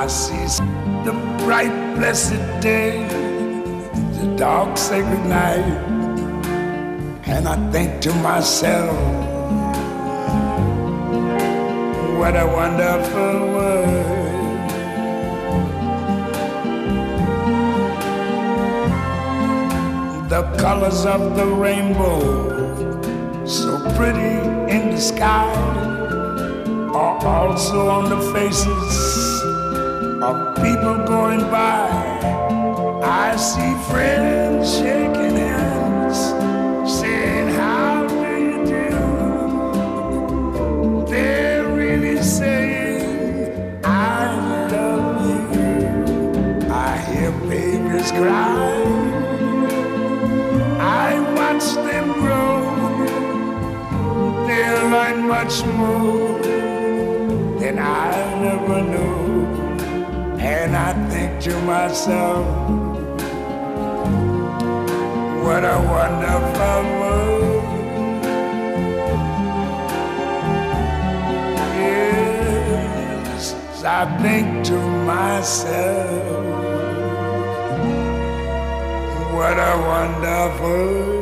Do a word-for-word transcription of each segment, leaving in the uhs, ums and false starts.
I see the bright, blessed day, the dark, sacred night, and I think to myself, what a wonderful world. The colors of the rainbow, so pretty in the sky, are also on the faces of people going by. I see friends shaking hands, saying, how do you do? They're really saying, I love you. I hear babies cry, I watch them grow. They'll learn much more than I never knew. And I think to myself, what a wonderful world. Yes, I think to myself, what a wonderful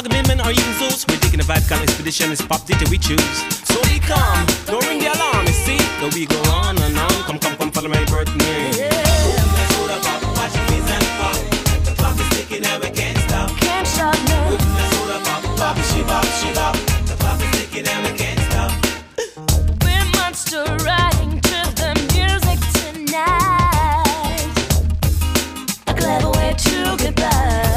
Agamemnon or even Zeus. We're taking a vibe, kind of expedition, it's pop D J we choose. So we come, don't ring the alarm, you see? So we go on and on, come, come, come, follow my birthday. Yeah. Watch your face and pop. The clock is ticking and we can't stop. Can't stop, no. Let's hold up, pop, pop, she bop, she bop. The clock is ticking and we can't stop. We're monster riding to the music tonight. A clever way to get by.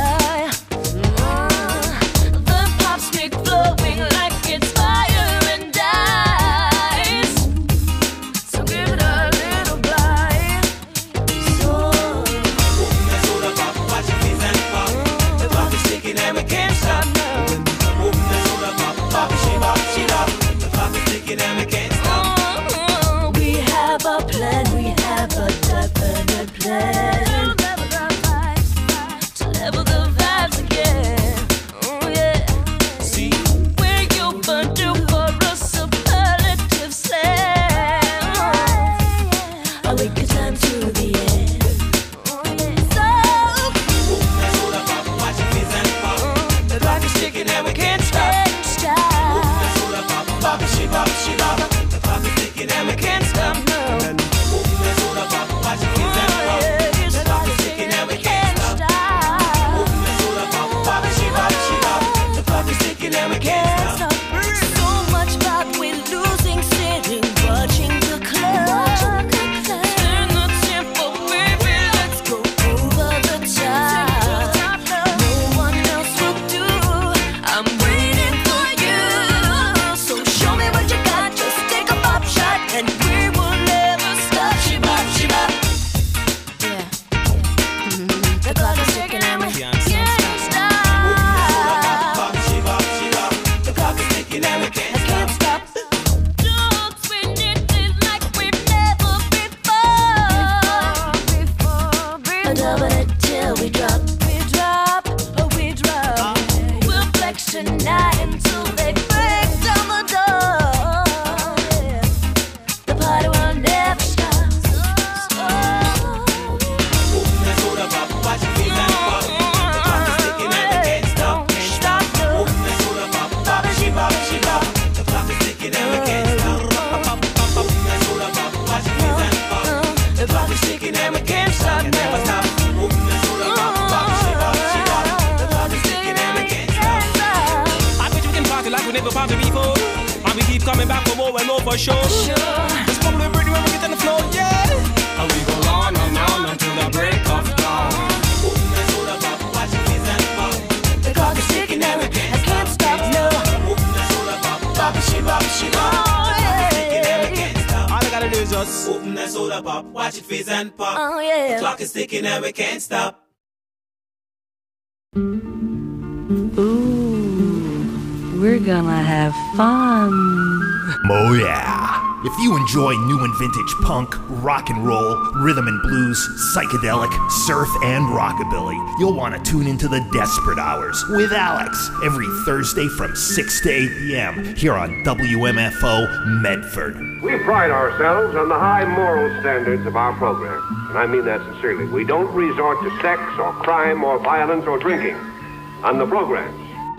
If you enjoy new and vintage punk, rock and roll, rhythm and blues, psychedelic, surf, and rockabilly, you'll want to tune into the Desperate Hours with Alex every Thursday from six to eight p.m. here on W M F O Medford. We pride ourselves on the high moral standards of our program, and I mean that sincerely. We don't resort to sex or crime or violence or drinking on the programs.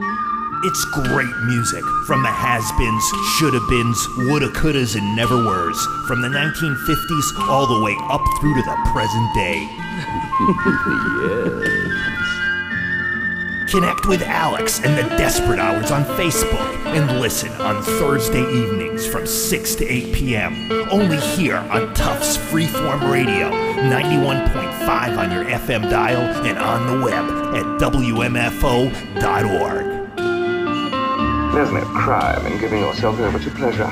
It's great music from the has-beens, shoulda-beens, woulda, couldas, and never-weres, from the nineteen fifties all the way up through to the present day. Yes. Connect with Alex and the Desperate Hours on Facebook and listen on Thursday evenings from six to eight p.m. only here on Tufts Freeform Radio, ninety-one point five on your F M dial and on the web at W M F O dot org. There's no crime in giving yourself over to pleasure.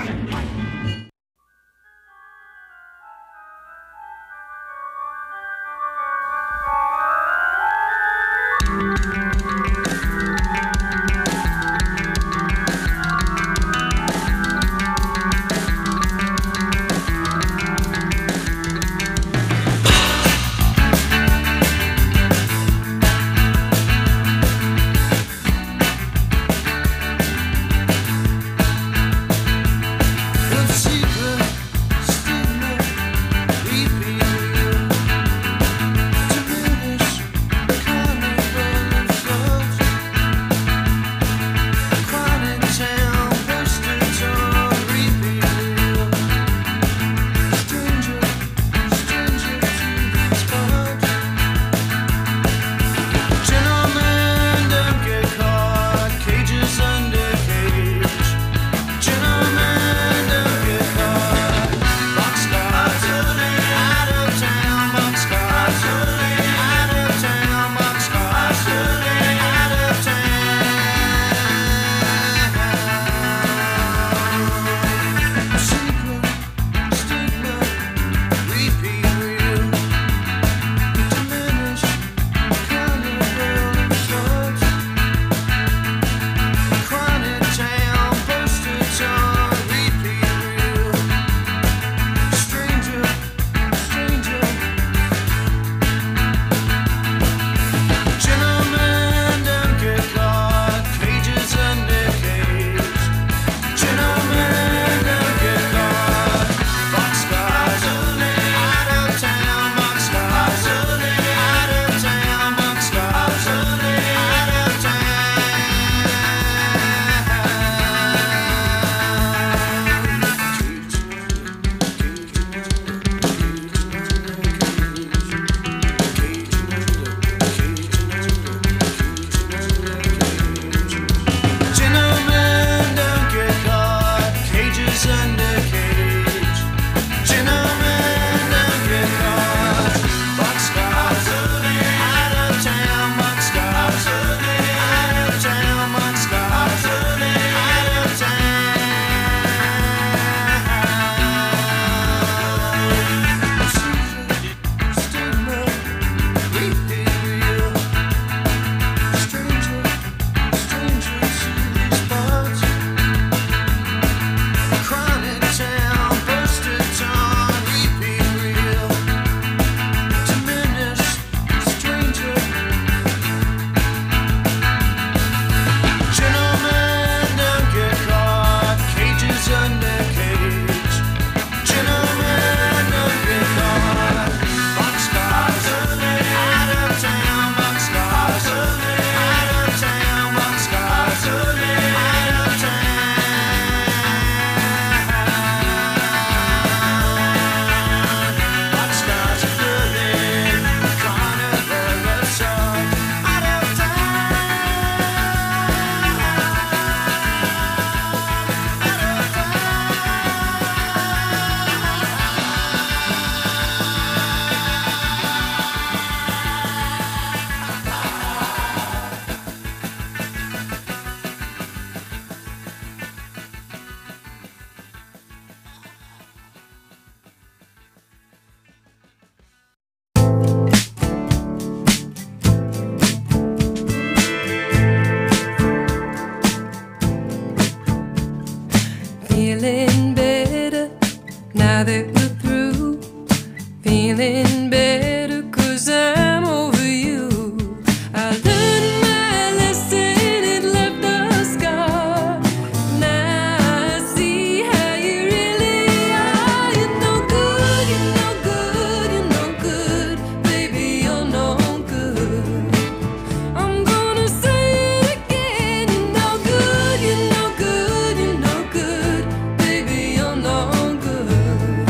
feeling better now that we're through. Feeling better 'cause I'm over you. I learned my lesson, it left a scar. Now I see how you really are. You're no good, you're no good, you're no good. Baby, you're no good. I'm gonna say it again. You're no good, you're no good, you're no good. Baby, you're no good.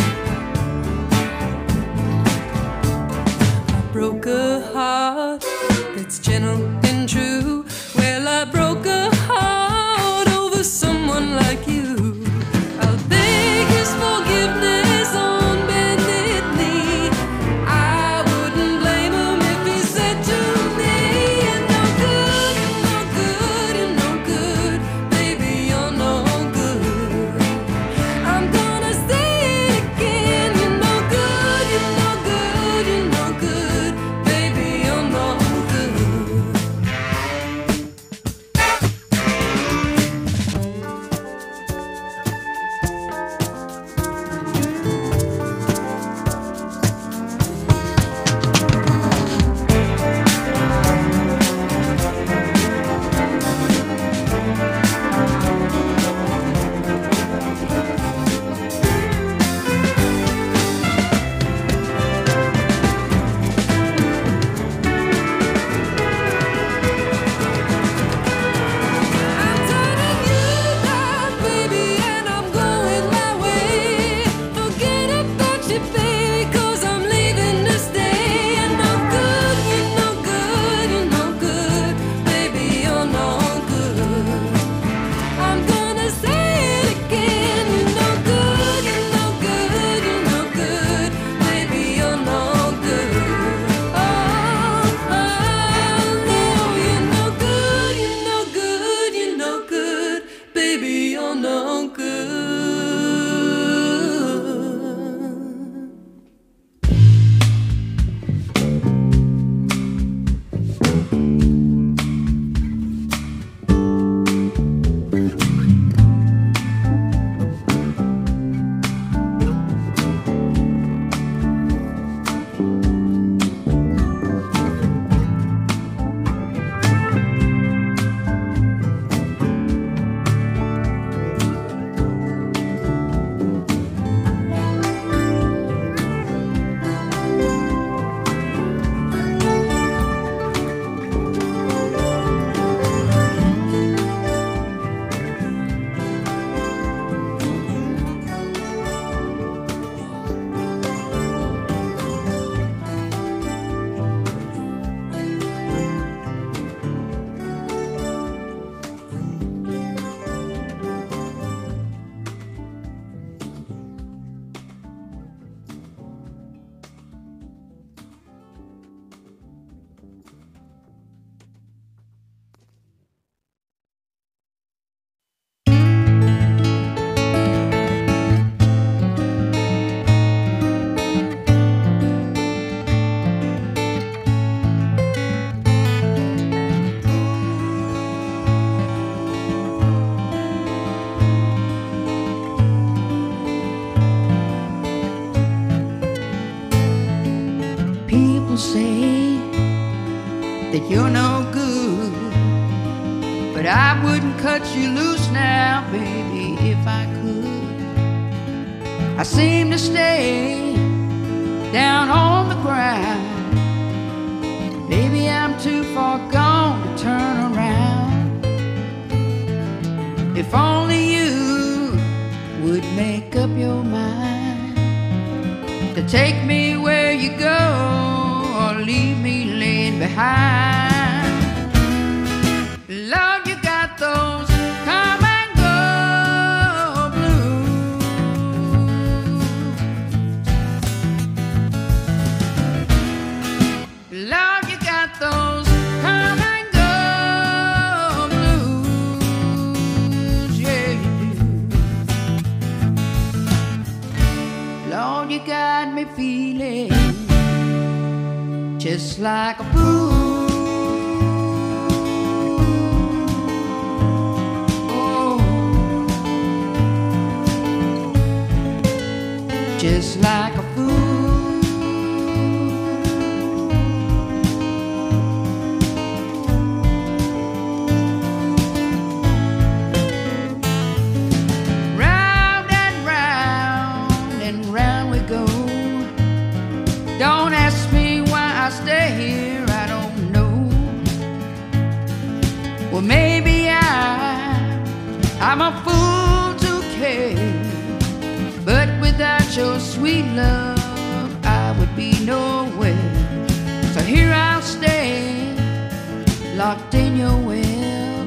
I broke a heart that's gentle and true. Well, I broke a heart over someone like you. I'll beg his forgiveness on bended knee. I wouldn't blame him if he said to me, you're no good, you're no good, you're no good. Baby, you're no good. I'm gonna say it again. You're no good, you're no good, you're no good. Baby, you're no good. I'm turning you down, baby, and I'm going my way. Forget about you, baby, 'cause I'm leaving to stay. You're no good, you're no good, you're no good. Baby, you're no good. I'm gonna say it again. You're no good, you're no good, you're no good. Baby, you're no good. Oh, oh, no, you're no good, you're no good, you're no good. Baby, you're no good. People say that you're no good, but I wouldn't cut you loose now, baby, if I could. I seem to stay down on the ground. Maybe I'm too far gone to turn around. If only you would make up your mind to take me where you go or leave me laying behind. Lord, you got those come and go blues. Lord, you got those come and go blues. Yeah, you do. Lord, you got me feeling just like a fool. Oh, just like a fool. Round and round and round we go. Don't ask me why I stay here, I don't know. Well, maybe I, I'm a fool to care, but without your sweet love, I would be nowhere. So here I'll stay, locked in your web,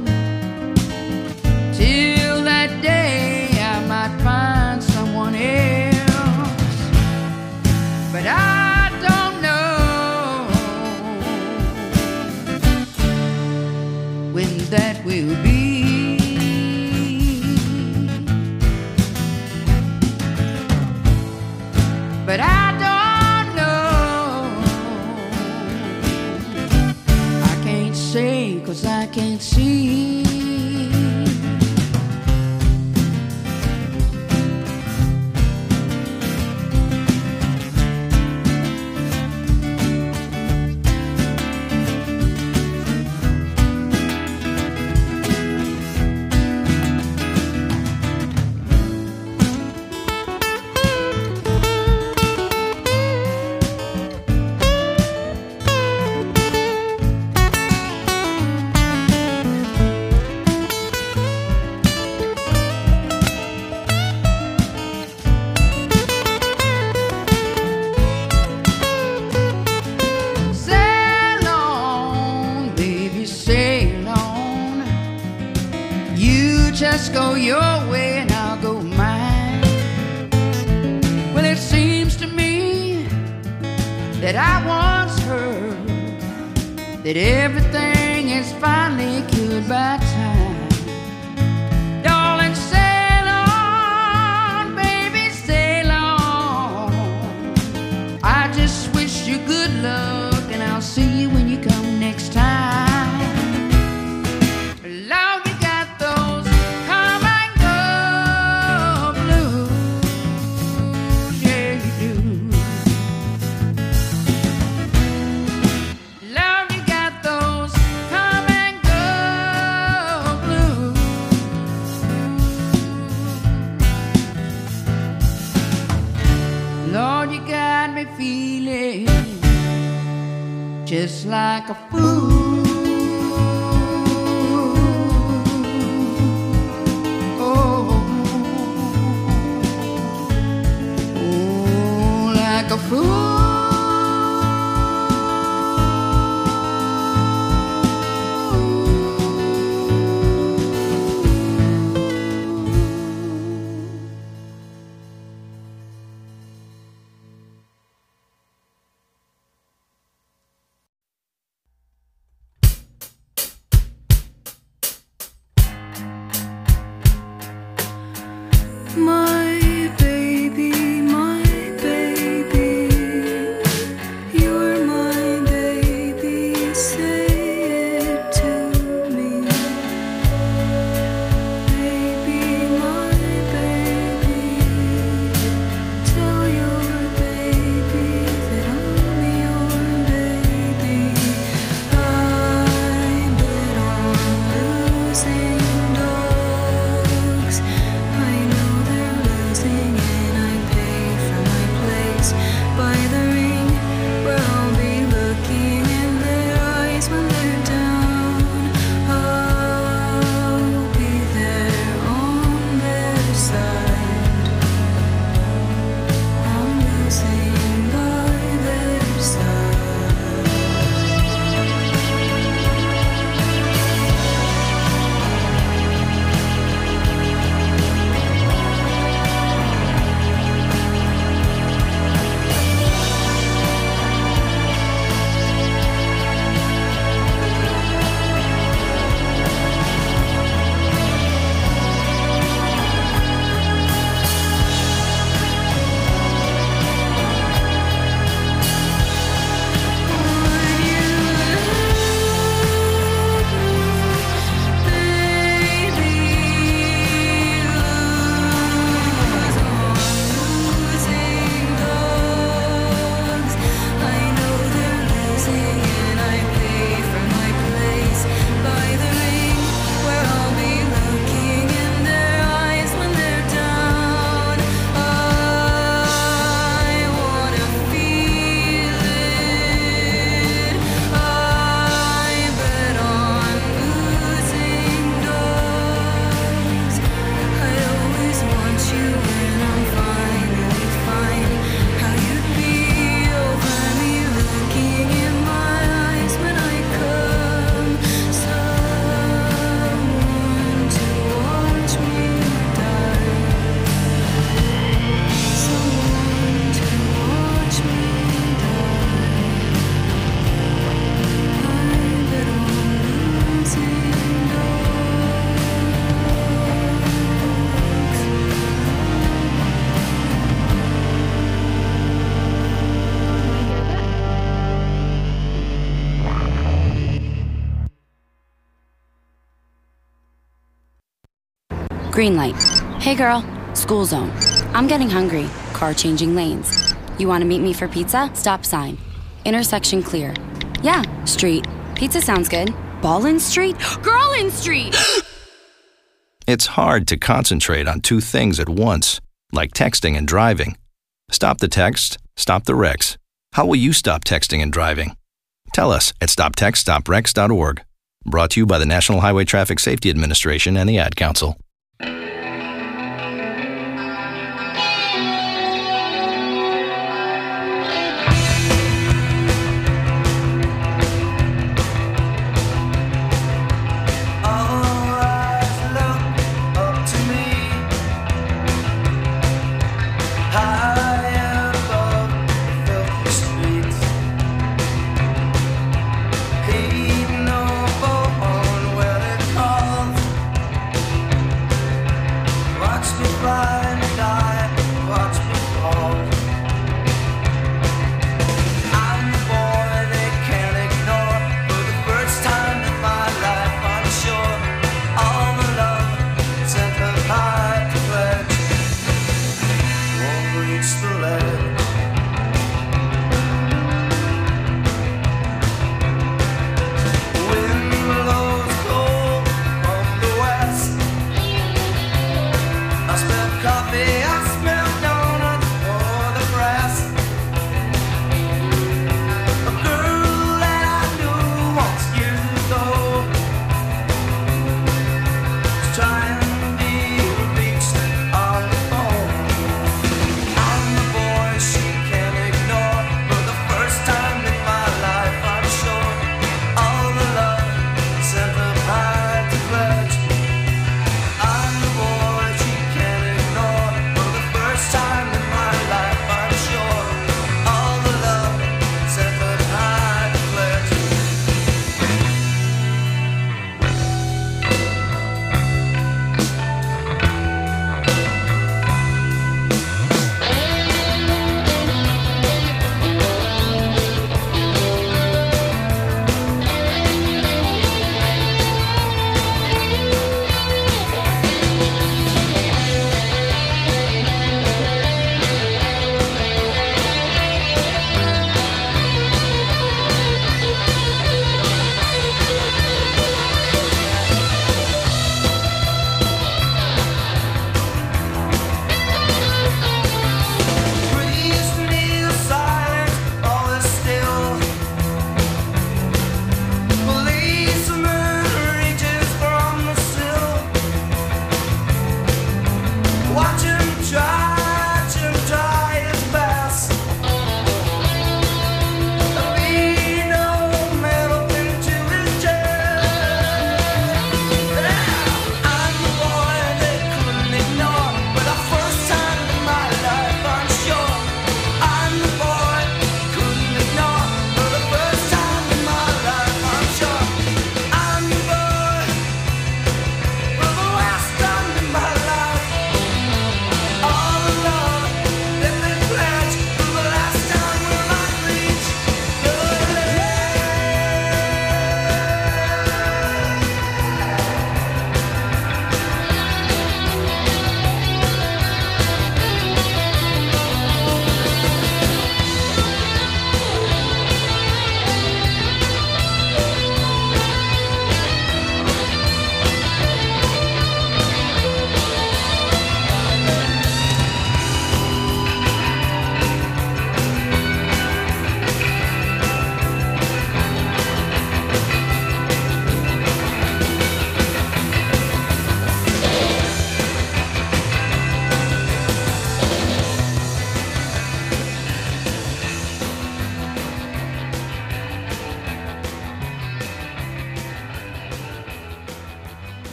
till that day I might find someone else. But I don't know when that will be. But I don't know, I can't say 'cause I can't see. Sail on, baby, sail on. You just go your way and I'll go mine. Well, it seems to me that I once heard that everything is finally cured by time. Darling, sail on, baby, sail on. I just wish you good luck, and I'll see you when you come next time. Lord, you got those come and go blues, yeah you do. Lord, you got those come and go blues. Lord, you got me feeling just like a fool. Oh, oh, like a fool. My baby, my baby, you're my baby, say it to me. Baby, my baby, tell your baby that I'm your baby. I bet on losing dogs, I know they're Green light. Hey girl, school zone. I'm getting hungry. Car changing lanes. You want to meet me for pizza? Stop sign. Intersection clear. Yeah, street. Pizza sounds good. Ballin Street? Girlin Street! It's hard to concentrate on two things at once, like texting and driving. Stop the text, stop the wrecks. How will you stop texting and driving? Tell us at stop text stop wrecks dot org. Brought to you by the National Highway Traffic Safety Administration and the Ad Council.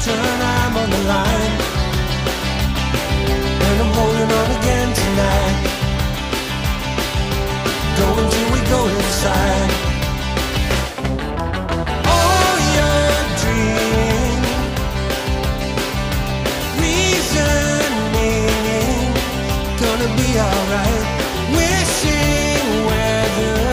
question, I'm on the line, and I'm holding on again tonight. Going till we go inside. All your dreams, reasoning, gonna be alright. Wishing weather,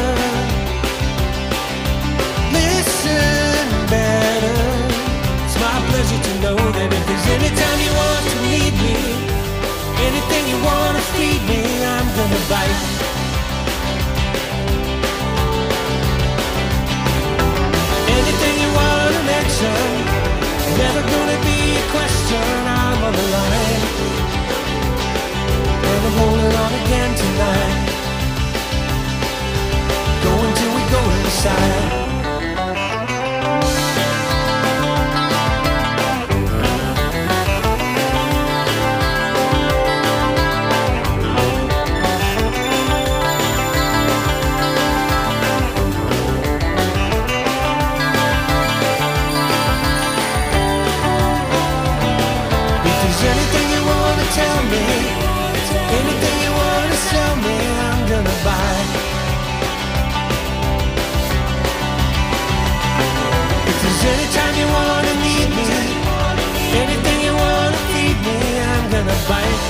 listen better. It's my pleasure to know that if there's any time you want to need me, anything you wanna feed me, I'm gonna bite. Anything you wanna mention, never gonna be a question. I'm on the line, and I'm holding on again tonight. Going till we go inside. Tell me anything you wanna sell me, I'm gonna buy. If there's any time you wanna need me, anything you wanna feed me, I'm gonna bite.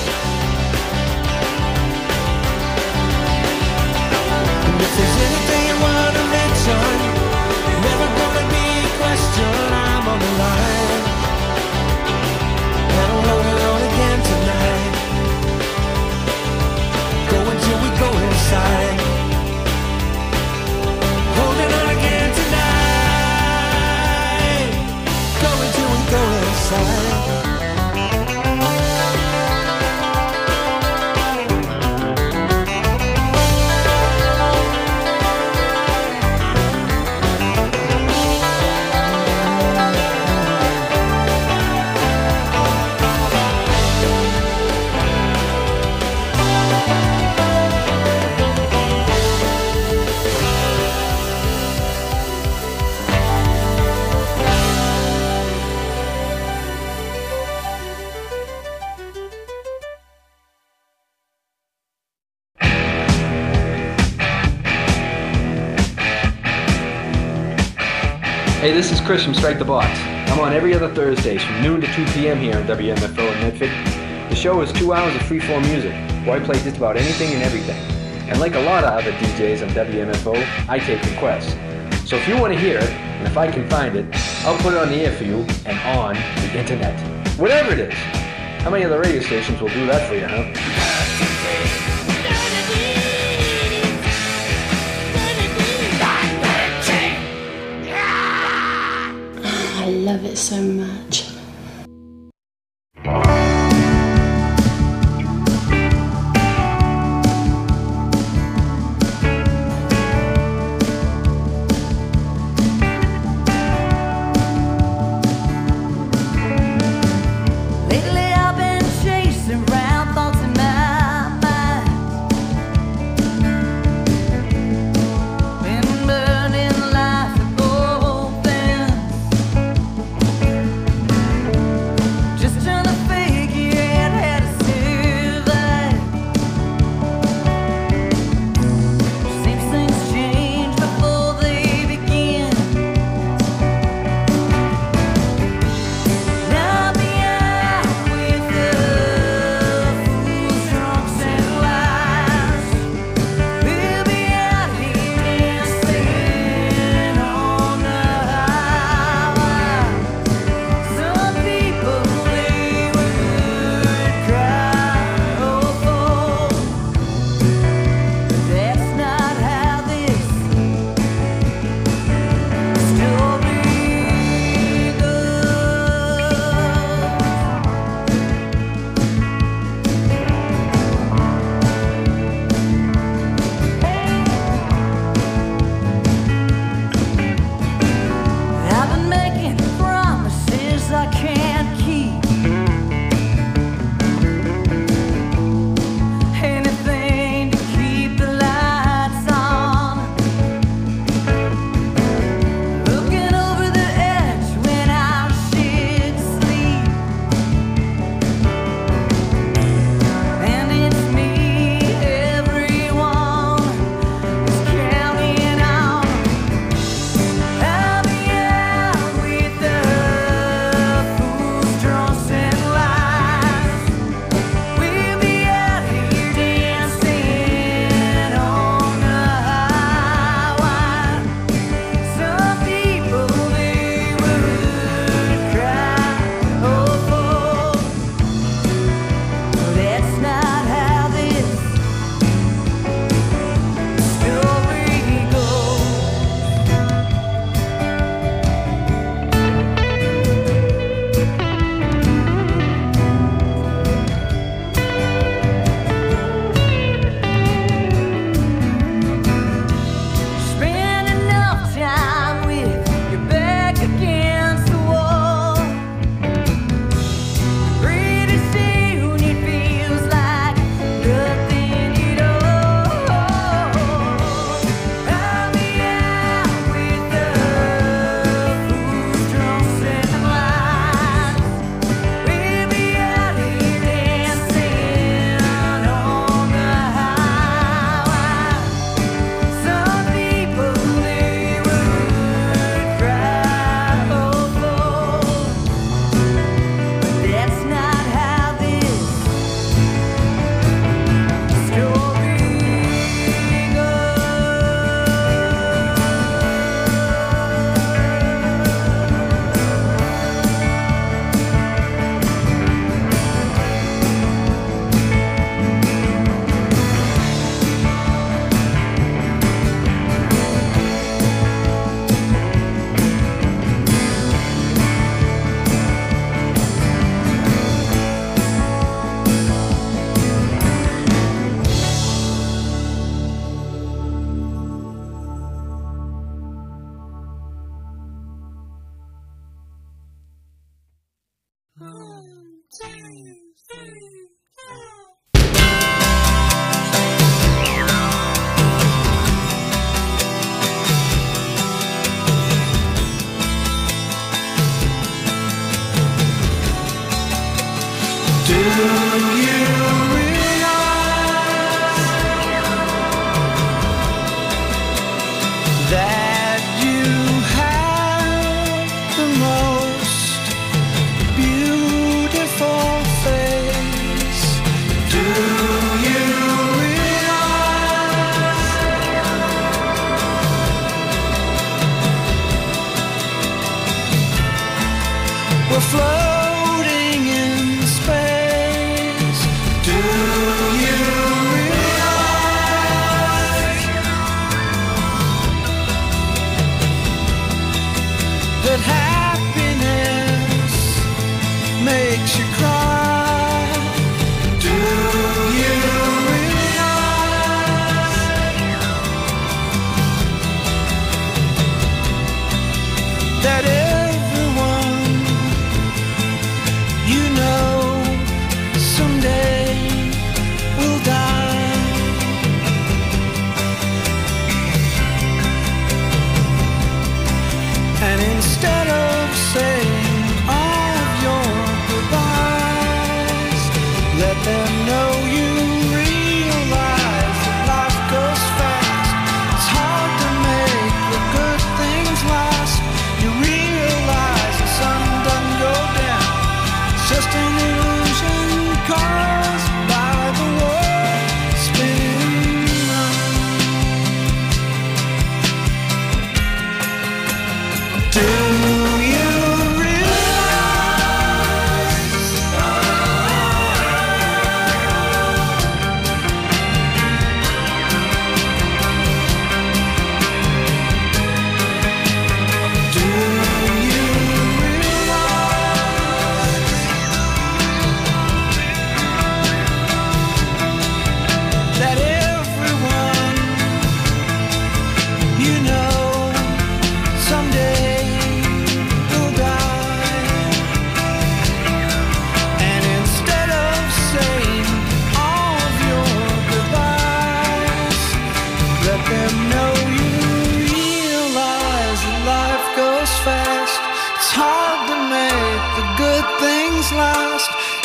And if there's anything you wanna mention, never gonna be a question. I'm on the line, and I'm holding on again tonight. Going till we go inside. Holding on again tonight. Going till we go inside. Hey, this is Chris from Strike the Box. I'm on every other Thursdays from noon to two p.m. here on W M F O in Medford. The show is two hours of freeform music, where I play just about anything and everything. And like a lot of other D Js on W M F O, I take requests. So if you want to hear it, and if I can find it, I'll put it on the air for you and on the internet. Whatever it is. How many other radio stations will do that for you, huh? I love it so much. Lately I've been chasing round thoughts in my mind. Been burning life at both ends.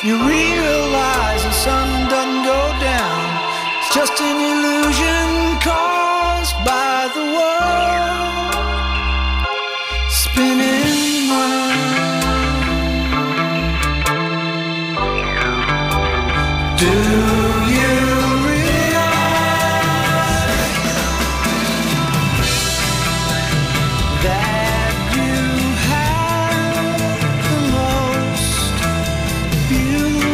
you realize the sun doesn't go down. It's just an illusion caused by the world spinning round. Do you realize that you have the most beautiful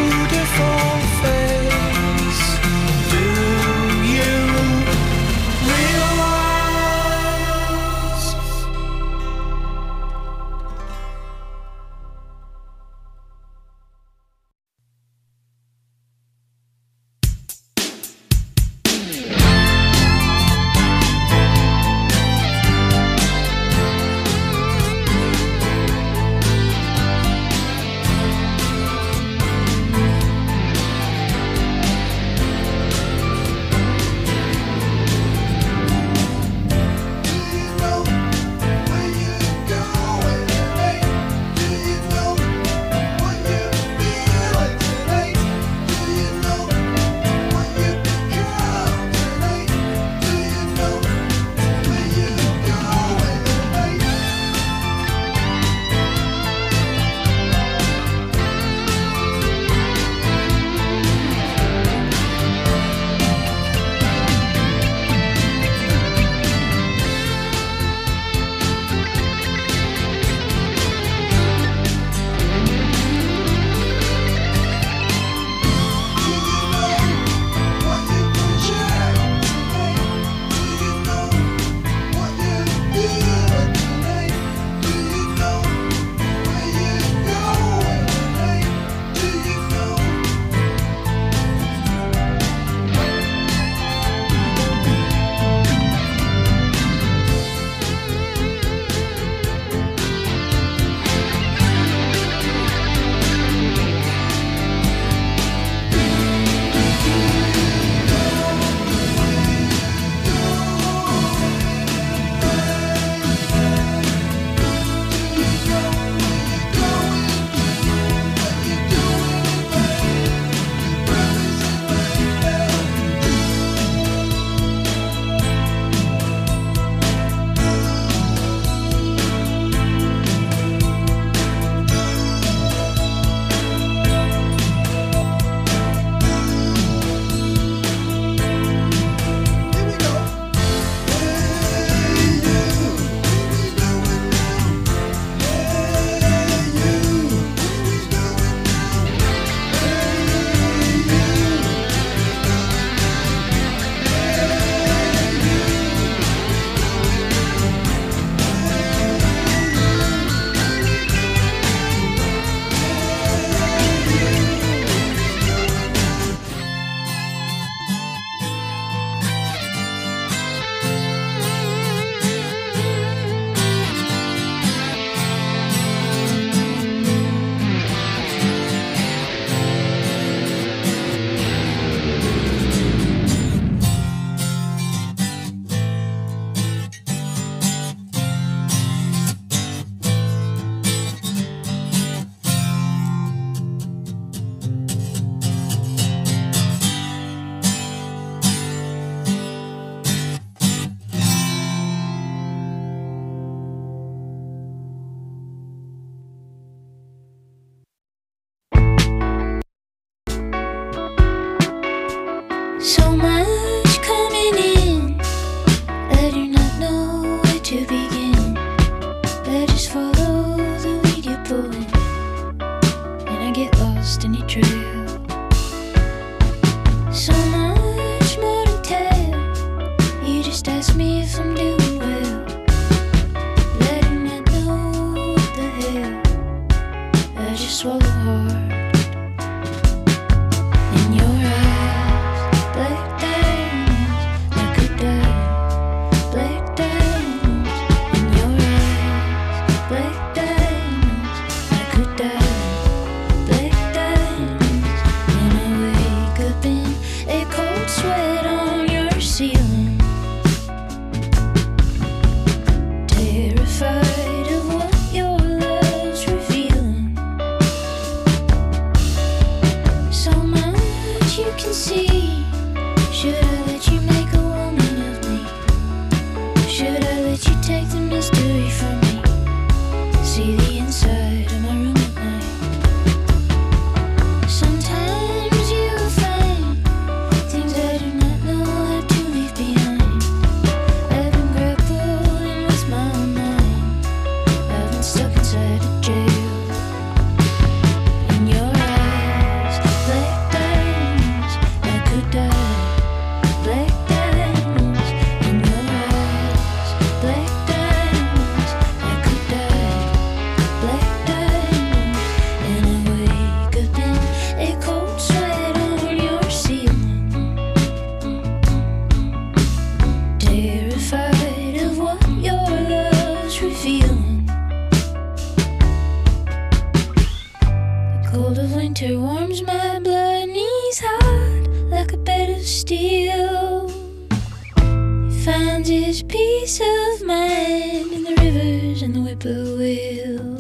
winter warms my blood and he's hot like a bed of steel. He finds his peace of mind in the rivers and the whippoorwill.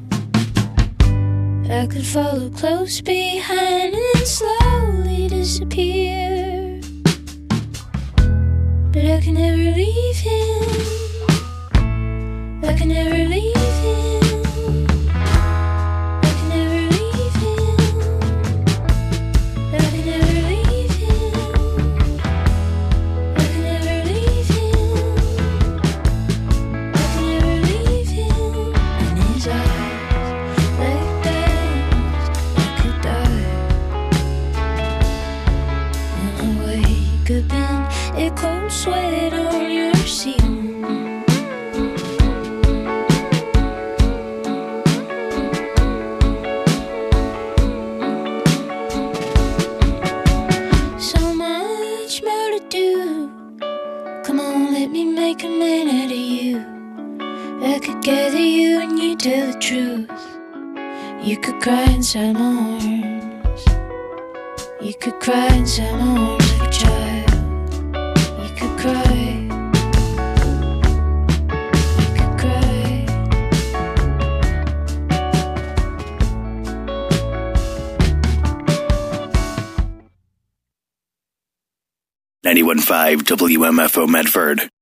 I could follow close behind and then slowly disappear, but I can never leave him. I can never leave him. I can never leave him. I can never leave him. I can never leave him. I can never leave him. And his eyes like diamonds, I could die. And I wake up in a cold sweat on your seat. Make a man out of you. I could gather you and you tell the truth. You could cry inside my arms. You could cry inside my arms like a child. You could cry. You could cry. ninety-one point five W M F O Medford.